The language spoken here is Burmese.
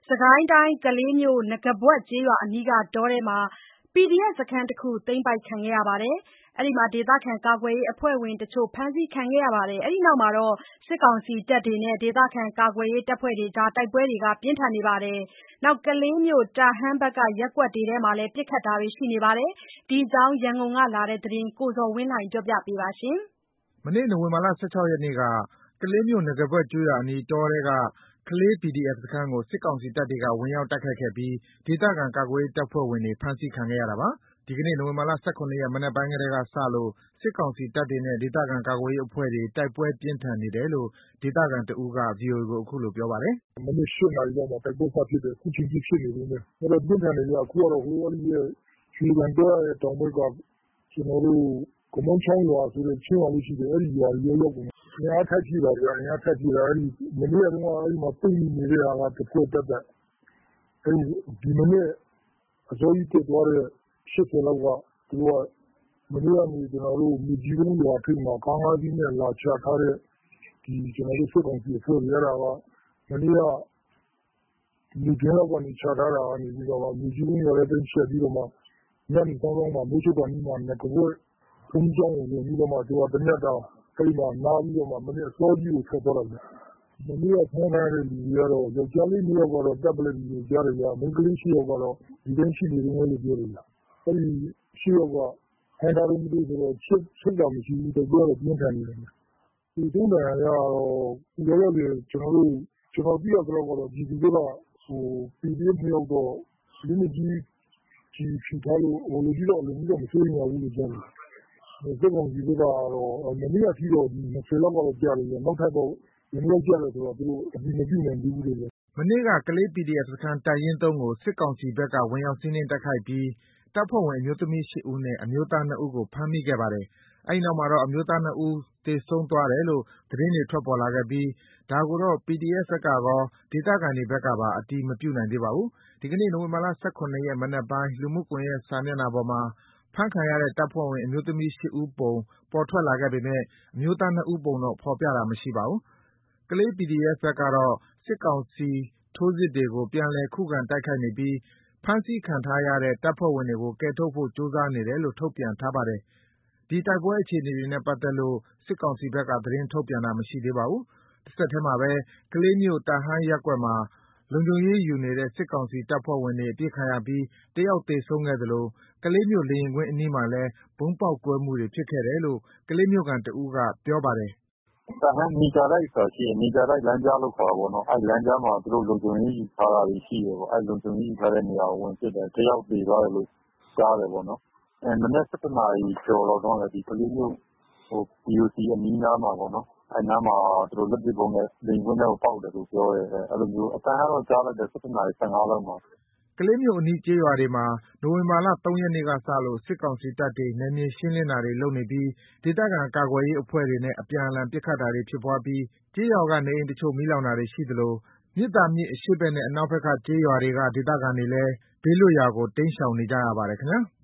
စစ်ကိုင်းတိုင်းကလေးမြို့ နဂါးပွက်ကျေးရွာအနီးကတောထဲမှာ PDF စခန်းတခု သိမ်းပိုက်ခံရပြီး ဒေသခံကာကွယ်ရေးအဖွဲ့ဝင်တချို့ ဖမ်းဆီးခံခဲ့ရပါတယ်။ အဲဒီနောက် စစ်ကောင်စီတပ်တွေနဲ့ ဒေသခံကာကွယ်ရေးအဖွဲ့တွေ တိုက်ပွဲတွေ ပြင်းထန်နေပါတယ်။ ကလေးမြို့ တာဟန်းဘက်က ရပ်ကွက်တွေထဲမှာလည်း ပစ်ခတ်တာတွေ ရှိနေပါတယ်။ ဒီအကြောင်း ရန်ကုန်ကလာတဲ့သတင်းကို ကိုဇော်ဝင်းလှိုင်က ပြောပြပါမယ်။ မနေ့ နိုဝင်ဘာ ၁၆ ရက်နေ့က ကလေးမြို့ နဂါးပွက်ကျေးရွာအနီး တောထဲက ကလေး PDF စခန်းကို စစ်ကောင်စီတပ်တွေက ဝင်ရောက်တိုက်ခိုက်ခဲ့ပြီး ဒေသခံကာကွယ်ရေးတပ်ဖွဲ့ဝင်တွေ ဖမ်းဆီးခံခဲ့ရတာပါ။ ဒီကနေ့ နိုဝင်ဘာ ၁၇ ရက် မနက်ပိုင်းကတည်းကစလို့ စစ်ကောင်စီတပ်တွေနဲ့ ဒေသခံကာကွယ်ရေးအဖွဲ့တွေ တိုက်ပွဲပြင်းထန်နေတယ်လို့ ဒေသခံတဦးက ဗွီအိုအေကို အခုလိုပြောပါတယ်။ “မနက် ၈ နာရီလောက်မှာ တိုက်ပွဲစဖြစ်တယ်။ အခုချိန်ထိဖြစ်နေတုန်းပဲ။ တော်တော်ပြင်းထန်တယ်ဗျ။ အခုကတော့ ရွှေကန်တောရဲ့တောင်ဘက်က ကမန်းချောင်းရွာဆိုတဲ့ ချင်းရွာလေးရှိတယ်။ အဲဒီရွာတွေရော ရောက်ကုန်တယ်။ အင်အားထပ်ဖြည့်တာဗျ။ မနေ့ကတုန်းက အဲဒီမှာပိတ်မိနေတဲ့ဟာက တဖွဲ့သပ်သပ်။ ဒီမနက် အစောကြီးတက်သွားတဲ့ ၈၀ လောက်က သူတို့က မနေ့ကနေ မြေကြီးကုန်းရွာထိပ်မှာ ကား ၅ စီးနဲ့လာချထားတဲ့ စစ်ကောင်စီအဖွဲ့တွေ အဲဒါက မနေ့က နေ့ခင်းလောက်ကနေ ချထားတာကနေ မြေကြီးကုန်းရွာထဲဖြတ်ပြီးတော့မှ ညနေစောင်းစောင်းမှာ မိုးချုပ်ခါနီးမှာ နဂါးပွက်ဘုန်းကြီးကျောင်းကိုဝင်ပြီးတော့မှ သူက တညတာ အဲဒီမှာနားပြီးတော့မှ မနက်အစောကြီးကို ထွက်သွားတာဗျ။ မနေ့ကဖမ်းထားတဲ့လူတွေကတော့ ယောက်ကျားလေး ၂ ယောက်ကတော့ သတ်ပလိုက်ပြီလို့ကြားတယ်ဗျ။ မိန်းကလေး ၈ ယောက်ကတော့ ဒီတိုင်းရှိနေတုန်းပဲလို့ပြောတယ်ဗျ။ အဲဒီ ၈ ယောက်က ဖမ်းထားတုန်းမသိဘူးဆိုတော့ ချိတ်တာမရှိဘူး။ တိုက်ပွဲကတော့ ပြင်းထန်နေတယ်။ သေဆုံးဒဏ်ရာရကတော့ အခုလောလောဆယ် ကျနော်သိရသလောက်ကတော့ ပြည်သူဘက်က PDF ၂ ယောက်တော့ လက်နက်ကြီးကျည်ထိထားလို့ အလွန်ကြီးတော့ မစိုးရိမ်ရဘူးလို့ကြားတယ်။ စစ်ကောင်စီဘက်ကတော့ မနေ့ကအထိတော့ ၂၀ လောက်ကတော့ကျတယ်ဗျ။ နောက်ထပ်တော့ ဘယ်နှစ်ယောက်ကျတယ်ဆိုတာ သူတို့အတည်မပြုနိုင်သေးဘူးလို့ပြောတယ်။” မနေ့က ကလေး PDF စခန်း တပ်ရင်း ၃ ကို စစ်ကောင်စီဘက်က ဝင်ရောက်စီးနင်းတိုက်ခိုက်ပြီး တပ်ဖွဲ့ဝင် အမျိုးသမီး ၈ ဦးနဲ့ အမျိုးသား ၂ ဦးကို ဖမ်းမိခဲ့ပါတယ်။ အဲဒီနောက်မှာတော့ အမျိုးသား ၂ ဦး သေဆုံးသွားတယ်လို့ သတင်းတွေ ထွက်ပေါ်လာခဲ့ပြီး ဒါကိုတော့ PDF ဘက်ကရော ဒေသခံတွေဘက်ကပါ အတည်မပြုနိုင်သေးပါဘူး။ ဒီကနေ့ နိုဝင်ဘာ ၁၇ ရက် မနက်ပိုင်း လူမှုကွန်ရက်စာမျက်နှာပေါ်မှာ ဖမ်းခံရတဲ့ တပ်ဖွဲ့ဝင် အမျိုးသမီး ၈ ဦးပုံ ပေါ်ထွက်လာခဲ့ပေမယ့် အမျိုးသား ၂ ဦးပုံတော့ ဖော်ပြတာမရှိပါဘူး။ ကလေး PDF ဘက်ကတော့ စစ်ကောင်စီထိုးစစ်တွေကို ပြန်လည်ခုခံတိုက်ခိုက်နေပြီး ဖမ်းဆီးခံထားရတဲ့ တပ်ဖွဲ့ဝင်တွေကို ကယ်ထုတ်ဖို့ ကြိုးစားနေတယ်လို့ ထုတ်ပြန်ထားပါတယ်။ ဒီတိုက်ပွဲအခြေအနေတွေနဲ့ပတ်သက်လို့ စစ်ကောင်စီဘက်က သတင်းထုတ်ပြန်တာမရှိသေးပါဘူး။ တဆက်တည်းမှာပဲ ကလေးမြို့ တာဟန်းရပ်ကွက်မှာ လုံခြုံရေးယူနေတဲ့ စစ်ကောင်စီတပ်ဖွဲ့ဝင်တွေ အပစ်ခံရပြီး တယောက်သေဆုံးခဲ့သလို ကလေးမြို့ လေယာဉ်ကွင်းအနီးမှာလည်း ဗုံးပေါက်ကွဲမှုတွေ ဖြစ်ခဲ့တယ်လို့ ကလေးမြို့ခံတဦးက ပြောပါတယ်။ “တာဟန်းမီတာတိုက်ဆိုတာရှိတယ်။ မီတာတိုက်လမ်းကြားလို့ခေါ်တာပေါ့နော်။ အဲဒီလမ်းကြားမှာ သူတို့လုံခြုံရေးယူထားတာတွေရှိတယ်ပေါ့။ အဲဒီလုံခြုံရေးယူထားတဲ့နေရာကို ဝင်ပစ်တယ်။ တယောက်သေသွားတယ်လို့ ကြားတယ်ပေါ့နော်။ မနက် ၁၁ နာရီကျော်လောက်တုန်းကလည်း ကလေးမြို့ BOC အနီးနားမှာပေါ့နော်။ အဲဒီနားမှာ သူတို့လက်ပစ်ဗုံးနဲ့ လေယာဉ်ကွင်းထဲကိုပေါက်တယ်လို့ပြောတယ်။ အဲဒီလိုမျိုး အသံကတော့ကြားလိုက်တယ် ၁၁ နာရီ ၁၅ လောက်မှာ။ ” ကလေးမြို့အနီးကျေးရွာတွေမှာ နိုဝင်ဘာ ၃ ရက်နေ့ကစလို့ စစ်ကောင်စီတပ်တွေ နယ်မြေရှင်းလင်းတာတွေလုပ်နေပြီး ဒေသခံကာကွယ်ရေးအဖွဲ့တွေနဲ့ အပြန်အလှန်ပစ်ခတ်တာတွေဖြစ်ပွားပြီး ကျေးရွာက နေအိမ်တချို့ မီးလောင်တာတွေရှိသလို မြစ်သာမြစ်အရှေ့ဘက်နဲ့ အနောက်ဘက်က ကျေးရွာတွေက ဒေသခံတွေလည်း ဘေးလွတ်ရာကို တိမ်းရှောင်နေကြရပါတယ်ခင်ဗျာ။